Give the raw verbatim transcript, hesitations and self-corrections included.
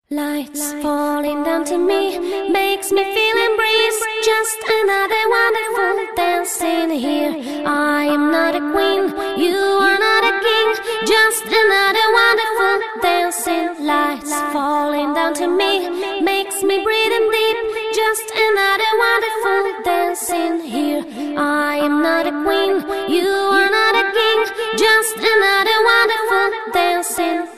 Lights falling down to me makes me feel embraced. Just another wonderful dancing here. I am not a queen, you are not a king. Just another wonderful dancing. Lights falling down to me makes me breathe in deep. Just another wonderful dancing here. I am not a queen, you are not a king. Just another wonderful dancing.